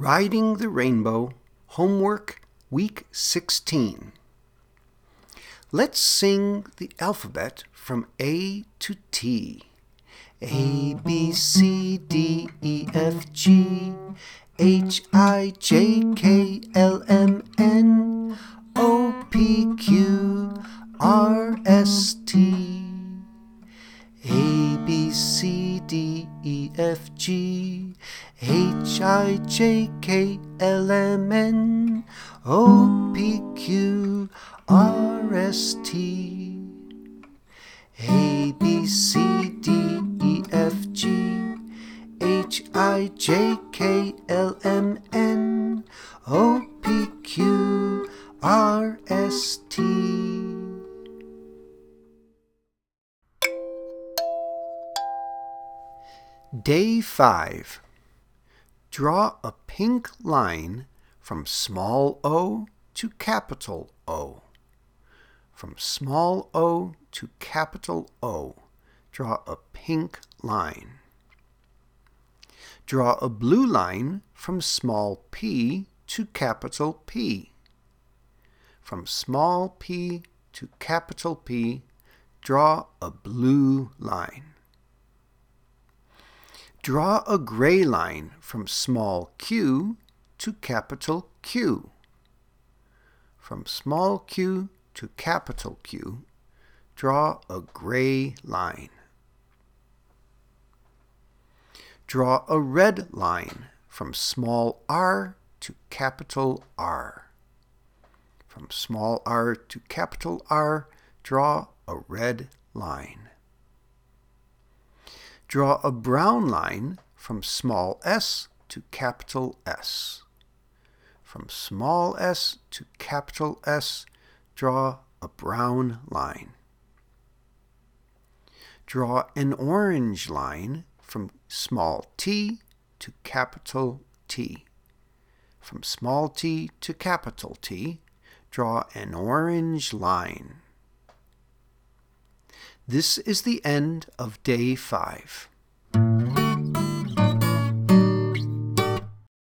Riding the Rainbow, Homework, Week 16. Let's sing the alphabet from A to T. A, B, C, D, E, F, G, H, I, J, K, L, M, N, O, P, Q, R, S, T. A, B, C, D, E, F, G, H, I, J, K, L, M, N, O, P, Q, R, S, T. A, B, C, D, E, F, G, H, I, J, K, L, M, N, O, P, Q, R, S, T. Day 5. Draw a pink line from small o to capital O. From small o to capital O, draw a pink line. Draw a blue line from small p to capital P. From small p to capital P, draw a blue line. Draw a gray line from small q to capital Q. From small q to capital Q, draw a gray line. Draw a red line from small r to capital R. From small r to capital R, draw a red line. Draw a brown line from small s to capital S. From small s to capital S, draw a brown line. Draw an orange line from small t to capital T. From small t to capital T, draw an orange line. This is the end of Day 5.